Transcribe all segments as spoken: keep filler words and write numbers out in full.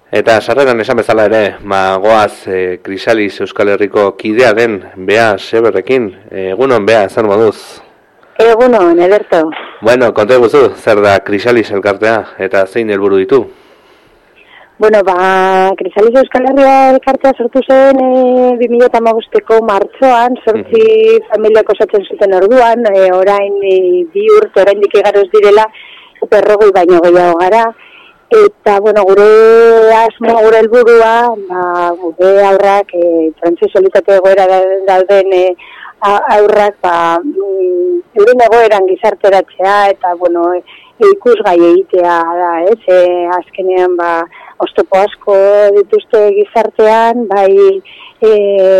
Eta sarreran esan bezala ere, ma goaz e, Krisalis Euskal Herriko kidea den Bea Seberrekin. Egunon, Bea, zer moduz? Egunon, ederto. Bueno, konta guzu, zer da Krisalis elkartea eta zein helburu ditu? Bueno, ba, Krisalis Euskal Herria elkartea sortu zen e, bi mila hamabosteko martxoan, sortzi mm-hmm. familiak osatzen zuten orduan, e, orain e, bi urte, orain dik igaroz direla, berrogei baino gehiago gara. Eta, bueno, gure asmo, gure helburua, ba, gure aurrak, e, trantsizionalitate egoera dauden e, aurrak, ba, euren egoeran gizarteratzea, eta, bueno, e, ikusgai egitea da, ez? E, azkenean, ba, oztopo asko dituzte gizartean, bai, e,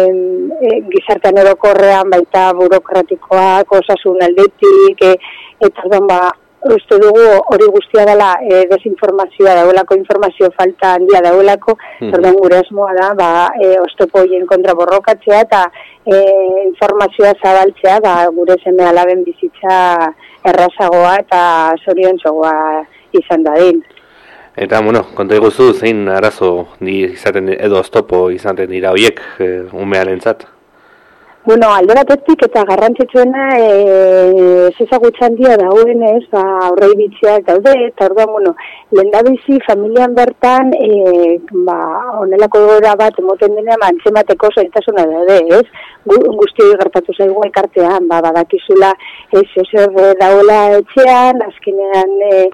e, gizartean orokorrean, baita burokratikoak, osasun aldetik, e, eta, orduan, ba, uste dugu hori guztia dela e, desinformazioa dagoelako, informazio falta handia dagoelako, mm. orduan gure asmoa da, ba, e, oztopo horien kontra borrokatzea eta e, informazioa zabaltzea, ba, gure seme alaben bizitza errazagoa eta zoriontsoa izan dadin. Eta, bueno, konta iguzu, zein arazo di izaten, edo oztopo izaten dira horiek e, umearentzat? Bueno, alde batetik eta garrantzitsuena e, ezagutza handia dauen ez, ba, aurrei bitziak daude, eta orduan, bueno, lehendabizi familian bertan, e, ba, onelako egoera bat emoten denean, antzemateko zailtasuna daude, ez? Guzti gertatu zaigu elkartean, ba, badakizula, ez, zer dagoela etxean, azkenean, e,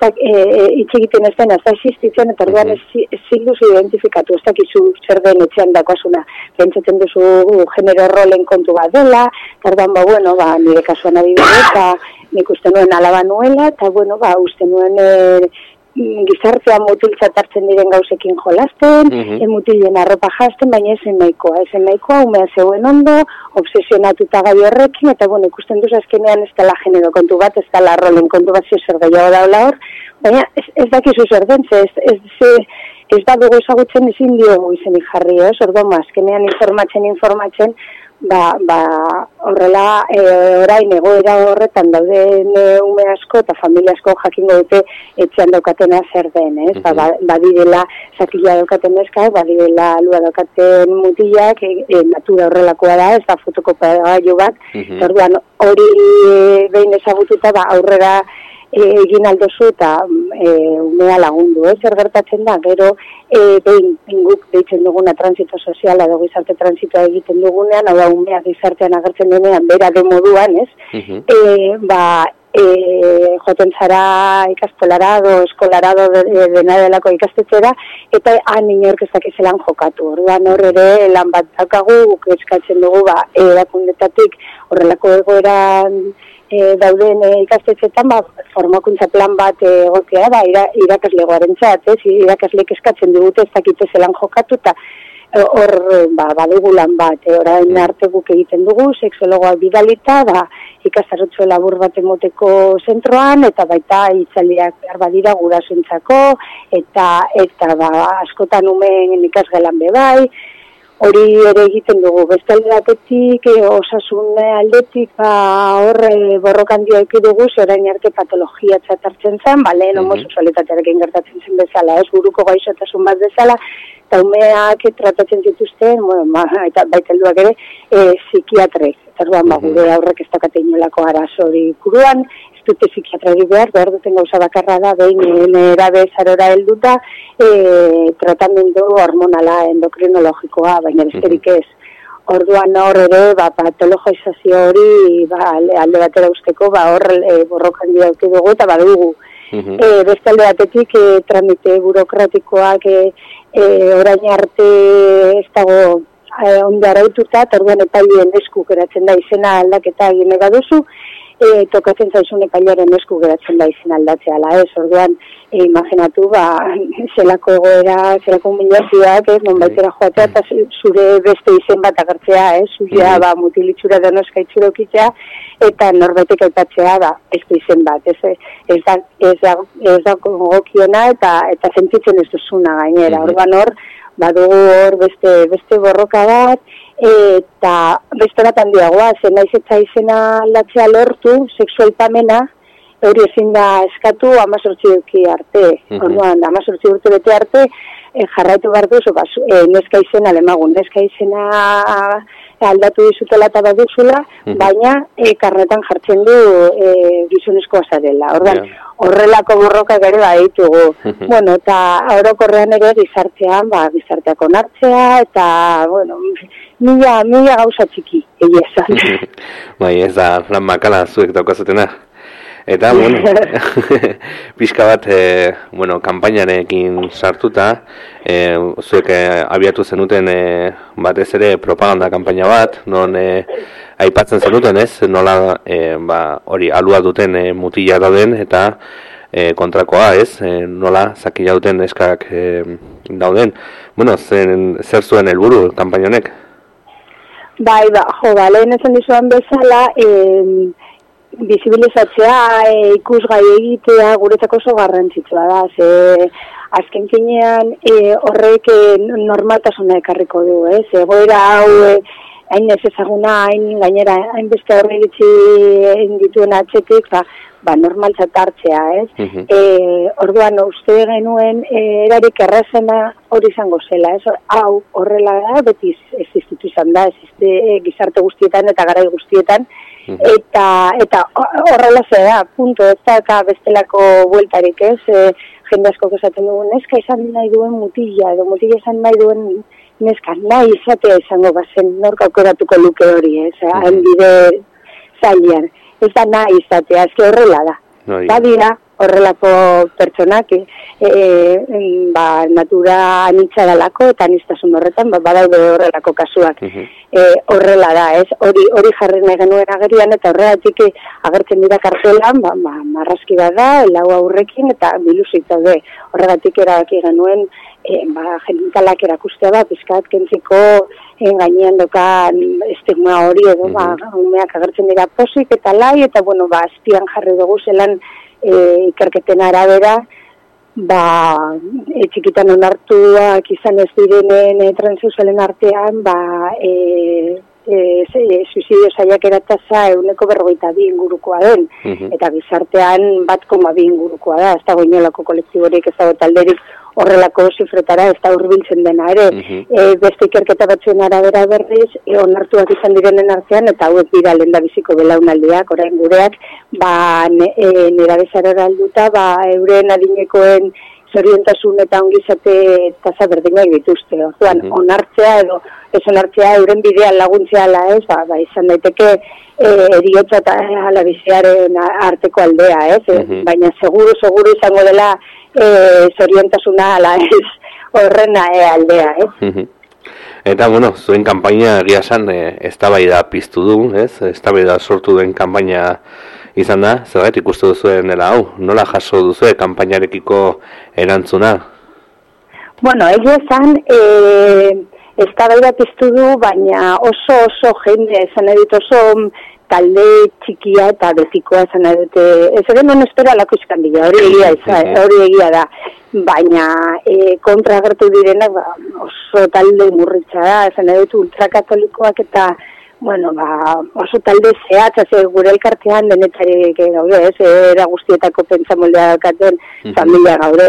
itxe egiten ez den, ez da existitzen, eta orduan ez zilduz identifikatu, ez dakizu zer den etxean dakoazuna, pentsatzen duzu genero rolen kontu bat dela, eta orduan, ba, bueno, ba, nire kasuan adibidez, eta nik uste nuen alaba nuela, eta, bueno, ba, uste nuen e, gizartea mutiltzat hartzen diren gauzekin jolasten, mm-hmm. mutilen arropa jazten, baina esen nahikoa, esen nahikoa, umea zeuen ondo, obsesionatuta gai horrekin, eta, bueno, ikusten duz azkenean ez dela genero kontu bat, ez dela rolen kontu bat, zer gehiago daula hor, baina ez, ez dakizu zer den, ez, ez, ez, ez da dugu ezagutzen ezin diogu izenik jarri, ez, orduan, azkenean informatzen, informatzen, ba, ba, horrela e, orain egoera horretan dauden e, ume asko eta familia asko jakingo dute etxean daukatena zer den, ez? Mm-hmm. Ba, badirela zakila daukaten eskak, badirela lua daukaten mutilak, e, e, natura horrelakoa da, ez da fotokopagailu bat, mm-hmm. orduan hori e, behin ezagututa, ba, aurrera e, egin aldozu eta e, umea lagundu, ez? Zer gertatzen da, gero e, behin guk deitzen duguna transito soziala edo gizarte transitoa egiten dugunean, hau da umea gizartean agertzen denean, bera de moduan, ez? Uh-huh. e, ba, e, joten zara ikastolara edo eskolara edo dena delako ikastetxera, eta han inork ez dakizelan jokatu. Orduan hor ere lan bat daukagu, guk eskatzen dugu, ba, erakundetatik horrelako egoeran E, dauden e, ikastetxetan, ba, formakuntza plan bat egotea da, ira, irakaslegoaren txat, ez? Irakasleek eskatzen digute ez dakite zelan jokatu, eta hor ba, badugu lan bat, e, orain arte guk egiten dugu, sexologoak bidalita, ba, ikastarotxo labur bat emoteko zentroan, eta baita hitzaldiak behar badira gurasoentzako, eta, eta ba, askotan umeen ikasgelan bebai, hori ere egiten dugu, beste aldeatetik, e, osasun aldetik, ba, hor e, borrokan dio dugu, orain arte patologia txatartzen zen, ba, lehen mm-hmm. homosexualitatearekin gertatzen zen bezala, ez buruko gaixotasun bat bezala, eta umeak tratatzen zituzten, bueno, ma, eta baita helduak ere, e, psikiatrek, eta orduan, mm-hmm. ba, gure aurrek ez dakate inolako arazori buruan, ez dute psikiatrari behar, behar duten gauza bakarra da, behin erabe zarora helduta, e, tratamendu hormonala endokrinologikoa, baina besterik ez. Orduan hor ere, ba, patologizazio hori, ba, alde batera usteko, ba, hor e, borrokan diautu dugu, eta badugu. Uh-huh. E, beste alde batetik, e, tramite burokratikoak e, e, orain arte ez dago e, ondo araututa, eta orduan epailien esku geratzen da izena aldaketa egin ega duzu, E, tokatzen zaizun epailearen esku geratzen da izin aldatzea, la ez, orduan, e, imaginatu, ba, zelako egoera, zelako humilazioak, ez, non baitera joatea, eta zure beste izen bat agertzea, ez, zurea, ba, mutilitxura denoska itxura okitzea, eta norbetek aipatzea, ba, ez da izen bat, ez, ez da, ez da, ez da gokiona, eta, eta sentitzen ez duzuna gainera, orduan hor, badugu hor beste, beste borroka bat, eta beste bat handiagoa, zen naiz eta izena aldatzea lortu, sexualpamena, hori ezin da eskatu amazortzi urte arte. Mm-hmm. Orduan, amazortzi urte bete arte, e, jarraitu behar duzu, ba, e, neska izena lemagun, neska izena aldatu dizutela eta baduzula, mm-hmm. baina e, karnetan jartzen du e, gizonezkoa zarela. Ordan, yeah. horrelako borroka gero baditugu. Mm-hmm. Bueno, eta orokorrean ere gizartean, ba, gizarteak onartzea, eta, bueno, mila, mila gauza txiki, egia esan. Bai, ez da, lan makala zuek daukazutena. Eta, bueno, pixka bat, e, bueno, kanpainarekin sartuta, e, zuek e, abiatu zenuten e, batez ere propaganda kanpaina bat, non e, aipatzen zenuten ez, nola e, ba, hori alua duten e, mutila dauden eta e, kontrakoa ez, e, nola zakila duten eskak e, dauden. Bueno, zen, zer zuen helburu kanpaina honek? Bai, ba, jo, ba, lehen esan dizuan bezala, e, bizibilizatzea, e, ikusgai egitea guretzako oso garrantzitsua da, ze azken finean e, horrek e, normaltasuna ekarriko du, ez? Egoera hau e, hain ez ezaguna, hain gainera, hain beste horre dituen dituen atxetik, ba, ba normaltzat hartzea, ez? Uh-huh. E, orduan, uste genuen, e, erarik errazena hori izango zela, ez? Hau horrela da, beti existitu izan da, existe, e, gizarte guztietan eta garai guztietan, eta eta horrela zera, punto, ez da bestelako bueltarik, ez? E, jende asko esaten dugu, neska izan nahi duen mutila, edo mutila izan nahi duen neska, nahi izatea izango bazen, nork aukeratuko luke hori, ez? Hain bide zailean. Ez da nahi izatea, ez horrela da. No, da dira, horrelako pertsonak, e, e, ba, natura anitza dalako, eta anistasun horretan, ba, badaude horrelako kasuak. Uh-huh. E, horrela da, ez? Hori hori jarri nahi genuen agerian, eta horregatik agertzen dira kartelan, ba, ba, marrazki bat da, lau aurrekin, eta biluzik daude. Horregatik erabaki genuen, e, ba, genitalak erakustea da, pizkat kentziko e, gainean dokan estigma hori, edo, uh-huh. ba, umeak agertzen dira posik eta lai, eta, bueno, ba, azpian jarri dugu zelan, E, ikerketen arabera, ba, e, txikitan onartuak izan ez direnen e, transexualen artean, ba, e, e, e, suizidio saiakera tasa euneko berrogeita bi ingurukoa den, uh-huh. eta gizartean bat koma bi ingurukoa da, ez dago inolako kolektiborik, ez dago talderik horrelako zifretara ez da hurbiltzen dena ere. Uh-huh. E, beste ikerketa batzuen arabera berriz, e, onartuak izan direnen artean, eta hauek dira lehendabiziko belaunaldiak, orain gureak, ba, ne, e, nerabezarora alduta, ba, euren adinekoen zoriontasun eta ongizate tasa berdinak dituzte. Orduan, uh-huh. onartzea edo ez onartzea euren bidean laguntzea ala ez, ba, ba izan daiteke e, eriotza eta alabizearen arteko aldea, ez? Uh-huh. Baina seguru, seguru izango dela e, zoriontasuna ala ez horrena e, aldea, ez? Uh-huh. Eta, bueno, zuen kanpaina egia esan e, eztabaida piztu du, ez? Eztabaida sortu duen kanpaina izan da, zerbait ikustu duzuen dela hau, nola jaso duzue kanpainarekiko erantzuna? Bueno, egia esan, e, eztabaida piztu du, baina oso oso jende, esan edit oso talde txikia eta betikoa esan edit, ez ere non espera lako izkandia, hori egia, hori egia da, baina e, kontra agertu direnak ba, oso talde murritza da, esan edit ultrakatolikoak eta bueno, ba, oso talde zehatza, ze gure elkartean denetarik gaude, ez, era guztietako pentsamoldea daukaten mm-hmm. familia gaude.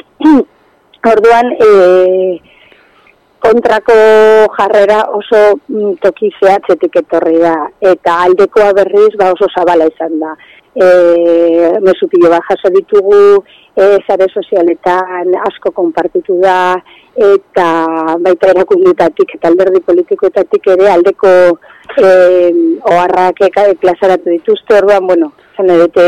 Orduan, e, kontrako jarrera oso mm, toki zehatzetik etorri da, eta aldekoa berriz ba, oso zabala izan da. E, mesupilo bat jaso ditugu, e, zare sozialetan asko konpartitu da, eta baita erakundetatik eta alderdi politikoetatik ere aldeko e, oharrak plazaratu dituzte, orduan, bueno, zan edete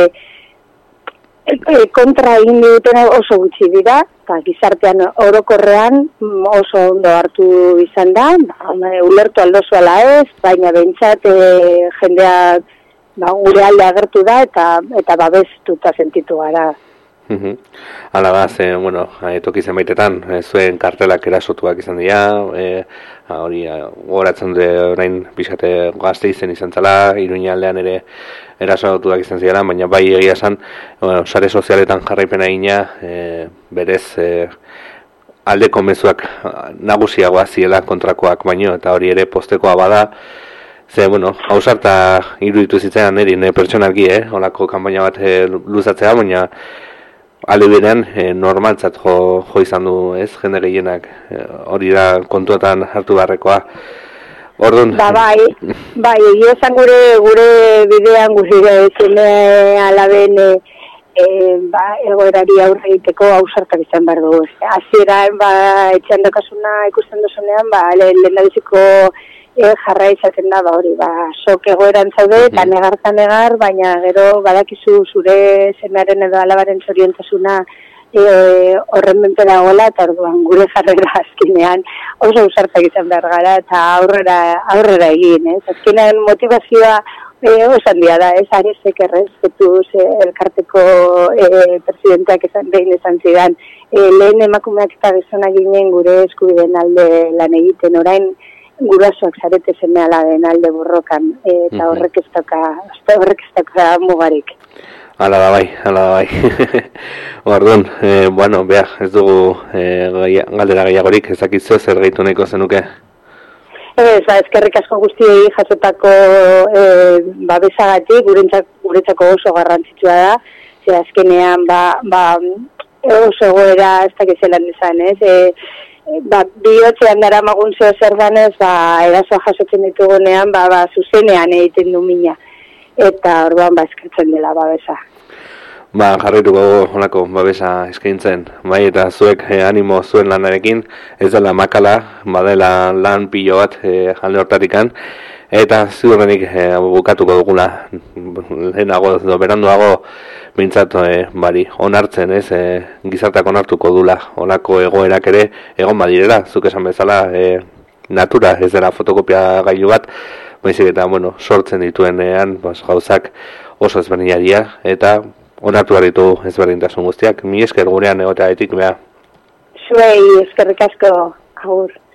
e, e, kontra egin dutena oso gutxi dira, eta gizartean orokorrean oso ondo hartu izan da, ba, ulertu aldozu ala ez, baina behintzat e, jendeak ba, gure alde agertu da eta eta babestuta sentitu gara. Uh-huh. Hala da, ze, bueno, toki zenbaitetan, e, zuen kartelak erasotuak izan dira, e, hori gogoratzen dute orain pixate gazte izen izan zela, Iruña aldean ere erasotuak izan ziren, baina bai egia esan, bueno, sare sozialetan jarraipena egina, e, berez e, aldeko mezuak nagusiagoa ziela kontrakoak baino, eta hori ere postekoa bada, ze, bueno, hausarta iruditu zitzen erin, e, pertsonalki, eh, holako kanpaina bat e, luzatzea, baina ale berean e, normaltzat jo, jo izan du, ez, jende gehienak, e, hori da kontuetan hartu beharrekoa. Orduan... Ba, bai, bai, egia esan gure, gure bidean, gure zene alaben, e, e, ba, egoerari aurre egiteko ausartak izan behar dugu. Hasieran, ba, etxean dokasuna ikusten duzunean, ba, lehendabiziko e, jarra izaten da, ba, hori, ba, sok egoeran zaude, eta negar eta negar, baina gero badakizu zure semearen edo alabaren zoriontasuna e, horren menpe dagoela, eta orduan gure jarrera azkenean oso ausartak izan behar gara, eta aurrera, aurrera egin, ez? Azkenean motivazioa e, oso handia da, ez? Aresek errespetuz e, elkarteko e, presidenteak esan, behin esan zidan, e, lehen emakumeak eta gizonak ginen gure eskubideen alde lan egiten, orain gurasoak zarete seme alaben alde borrokan, e, eta horrek ez toka, horrek ez toka mugarik. Hala da bai, hala da bai. Orduan, e, bueno, beha, ez dugu e, galdera gehiagorik, ezakizu zer gehitu nahiko zenuke? Ez, ba, eskerrik asko guztiei jasotako e, babesagatik, guretzako oso garrantzitsua da, ze azkenean, ba, ba, oso goera ez dakizelan izan, ez? E, ba, bihotzean dara magun zeo zer danez, ba, erasoa jasotzen ditugunean, ba, ba, zuzenean egiten du mina. Eta orduan, ba, eskertzen dela babesa. Ba, jarrituko honako babesa eskaintzen, bai, eta zuek eh, animo zuen lanarekin, ez dela makala, badela lan pilo bat eh, alde hortarikan, eta ziurrenik eh, bukatuko dugula, lehenago, edo beranduago, bintzat, e, bari, onartzen, ez, e, gizartak onartuko dula, olako egoerak ere, egon badirela, zuk esan bezala, e, natura, ez dela fotokopia gailu bat, baizik eta, bueno, sortzen dituenean, bas, gauzak oso ezberdinaria, eta onartu behar ditu ezberdintasun guztiak, mi esker gurean egotearetik, beha. Zuei, eskerrik asko, agur.